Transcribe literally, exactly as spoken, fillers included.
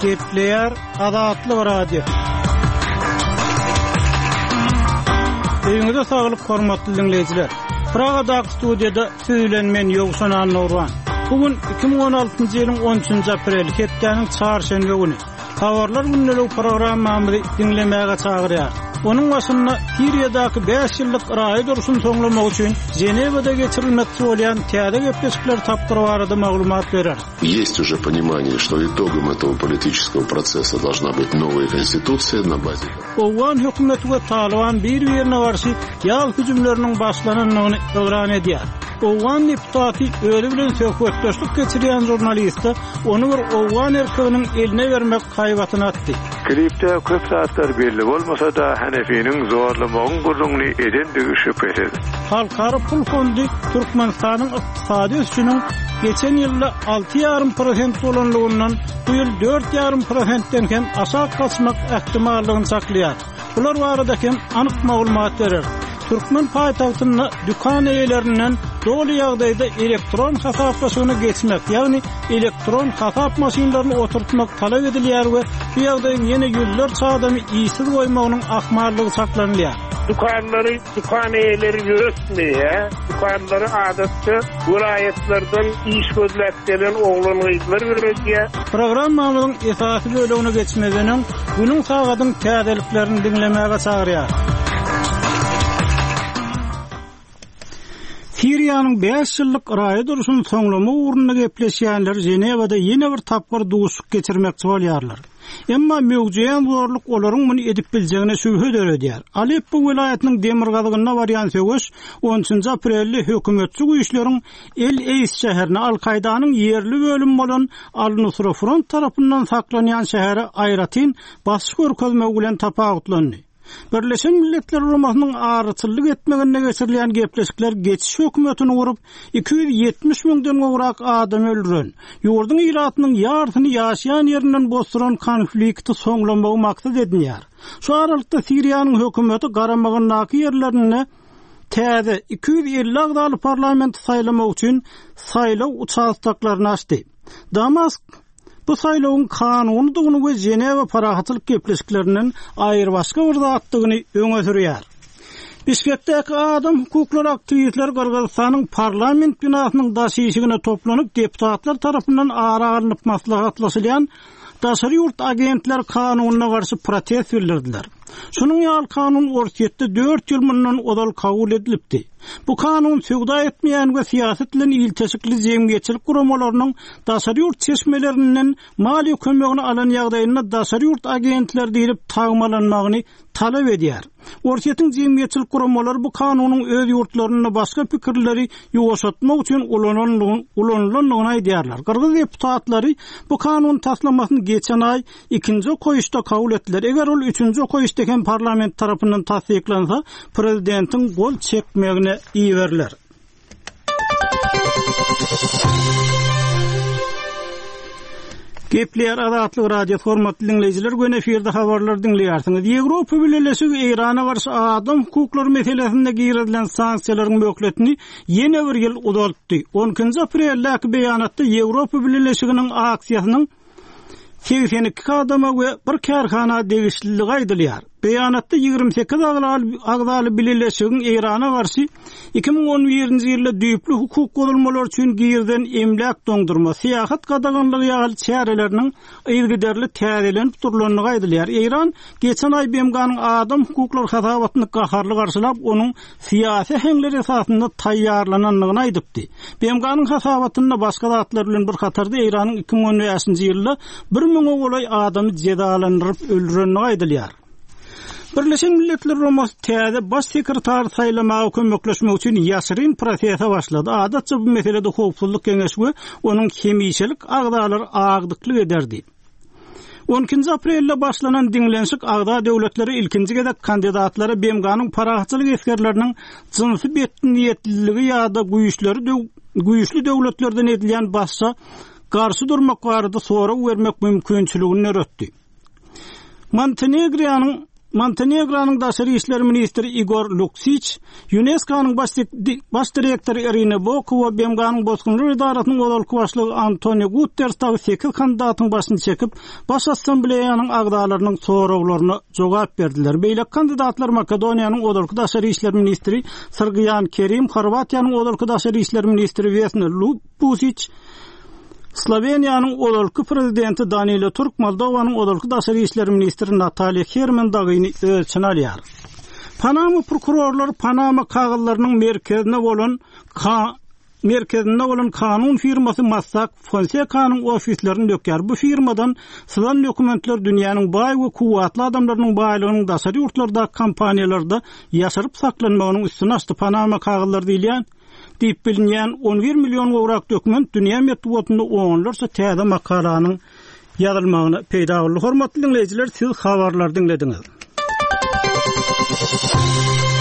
Gepleyer Adatlyk Radio. Öňüňizde saglyk hormatly dinleýijiler. Praga'da studiýada söylenmen Ýogsan Nurwan. Bugün iki bin on altyncy ýylyň on üçünji aprel hepdeniň çarşamba güni. Habarlar günlük programmamy dinlemäge çagyrýar. Onun başında Siriýadaky beş ýyllyk raýat duruşyny soňlamak üçin Женевада geçirilmekde bolan täze gepleşikler tapdyry barada maglumat berer. Есть уже понимание, что итогом этого политического процесса должна быть новая конституция на базе. Owan hökümeti we Taliban bir-birine garşy ýal hüjümleriniň başlanyny öwran edýär. Owan deputaty öyle bilen söhbetleşik geçirýän jurnalist onu bir Owan erkeginiň eline bermek haýbatyna atdy. Klipde köp saatlar belli bolmasa da Hanefi'nin zorlamagyň gurrunly edendigi şüphesiz. Halkara pul fondy Türkmenistanyň ykdysady ösüşiniň geçen ýylda alty ýarrym prosent bolanlygyndan bu ýyl dört ýarrym prosentden hem aşağı kaçmak ähtimallygyny saklaýar. Bular barada hem anyk maglumat berer. Türkmen paýtagtyna dükkan eýelerinden dolu ýagdaýda elektron hasaplaşmagyna geçmek, ýagny elektron hasap maşinlaryny oturtmak talap edilýär we bu ýagdaýyň ýene ýüller çağdamy iýsiz goýmagynyň ahmarlygy saklanýar. Dükkanları, dükkan eýeleri ýöretmeýär. Dükkanları adatda vilayetlerden iş gözläp gelen oglanyjlar berýär. Programmamyzyň esasy bölegine geçmegeniň günüň sagatyň täzeliklerini dinlemäge çagyrýar. Siriýanyň beş ýyllyk raýat duruşyny soňlama uğruna gepleşýänler Jenewada ýene bir tapgyr duşuk geçirmekçi bolýarlar. Emma mögüjeýän zorluk olaryň muny edip biljegine şübhe döredýär. Aleppo welaýatynyň demirgazygyna barýan söwüş on üçünji aprelde hökümetçi güýçleriň El Eis şäherine Al-Kaidanyň ýerli bölüm bolan Al-Nusra Front tarapyndan saklanýan şäheri Ayratin basyş görkezmegi bilen tapagutlandy. Birleşen Milletler Uramasynyň arıçylyk etmegine geçirilýän gepleşikler geçiş hökümetini urup iki yüz ýetmiş miňden gowrak adam öldüren, ýurduň iratynyň ýartyny ýaşaýan ýerinden bosduran konflikti soňlamagy maksat edilýär. Şu aralykda Siriýanyň hökümeti garamagynaky ýerlerine täze iki yüz elli agdaly parlament saýlamak üçin saýlaw uçaklaryny açdy. Damask bu saylawyň kanunydygyny we Jenewa parahatlyk gepleşiklerinden aýry başga bir zatdygyny öňe sürýär. Bişkekdäki adam hukuklary aktivistler Gürgistanyň parlament binasynyň daşyşygyna toplanyp deputatlar tarapyndan ara alınıp maslahatlaşylýan daşary ýurt agentler kanunyna garşy protest bildirdiler. Şunun ýaly kanun ortaýetde dört ýyl mundan odal kabul edilipdi. Bu kanun söwda etmeýän we siýasat bilen ilteşikli jemgyýetçilik guramalarynyň daşary ýurt çeşmelerinden mali kömegini alan ýagdaýynda daşary ýurt agentler diýilip tagmalanmagyny talap edýär. Ortaýetiň jemgyýetçilik guramalary bu kanunyň öz ýurtlaryna başga pikirleri ýoşatmak üçin ulanylanyny aýdýarlar. Gürgis deputatlary bu kanun taslamasyny geçen ay ikinji koýuşda kabul etdiler. Eger ol üçünji koýuşda hem parlament tarapyndan tasdiklansa, prezidentiň gol çekmegine iýerler. Gepleyer Adatlyk Radio hormatly dinleýijiler, gün eferde habarlar dinleýärsiňiz. Ýewropa Birleşigi Irana garşy adam hukuklary meselesinde giýerilen sanksiýalaryň möhletini ýene bir ýyl uzatdy. on ikinji aprelläki beýanatda Ýewropa Birleşiginiň aksiýasynyň seksen iki adama we bir karhana degişliligi aýdylýar. Beýanatda ýigirmi sekiz agdaly birleşigiň Irana garşy iki bin on birinji ýylda düýpli hukuk gozulmalary üçin giýerden emlak doňdurma, syýasat gadaganlygy ýaly çäreleriniň ýygyderli täzelenip durulanyny aýdylýar. Iran geçen ay B M G'nyň adam hukuklary hasabatyny gaharly garşylap, onuň syýasy heňleri esasynda taýýarlananyny aýdypdy. B M G'nyň hasabatyna başga zatlar bilen bir hatarda Iranyň iki bin on beşinji ýylda bir miňe golay adamy jedalandyryp öldüreni aýdylýar. Birleşen Milletler Uramasyny täze baş sekretar saýlamagy kömekleşmek üçin ýaşyryn prosese başlady. Adatça bu meselede howpsuzlyk keňeşigi onuň hemişelik agdalary agdyklyk ederdi. on ikinji aprelde başlanan dinlenşik agda döwletleri ilkinji gezek kandidatlary B M G'nyň parahatçylyk eskerleriniň jynsy betniýetliligi ýa-da güýçleri güýçlü döwletlerden edilýän başsa garşy durmak barada sora bermek mümkinçiligini öretdi. Montenegronyň Montenegro'nun Daşary işler ministri Igor Luksic, UNESCO'nun baş, baş direktörü Irina Bokova, B M G'nın bozgunlar idaratynyň godalky başlygy Antonio Guterres tagy sekiz kandidatyň başyny çekip, baş assambleýanyň agdalarynyň sorawlaryna jogap berdiler. Beýle kandidatlar Makedoniýanyň godalky Daşary işler ministri Sergiyan Kerim, Horwatiýanyň godalky Daşary işler ministri Vesna Lupusic, Sloveniýanyň godalky prezidenti Danilo Turk, Moldowanyň godalky Daşary işler ministri Natalya Herman dagyny ölçün alýar. Panama prokurorlary Panama kagallarynyň merkezine bolan ka merkezinde bolan kanun firmasy Mossack Fonseca'nyň ofislerini dökýär. Bu firmadan sılan dokumentler dünýäniň baý we kuwatly adamlarynyň baýlygynyň daşary ýurtlarda, kompaniýalarda ýaşaryp saklanmagynyň üstüne açdy. Panama kagallary diýilýän diýip bilinýän on bir million gowrak dokument dünýä metbuatynda onlarça täze makalanyň ýazylmagyna peýda boldy. Hormatly dinleýijiler, siz habarlar dinlediňiz.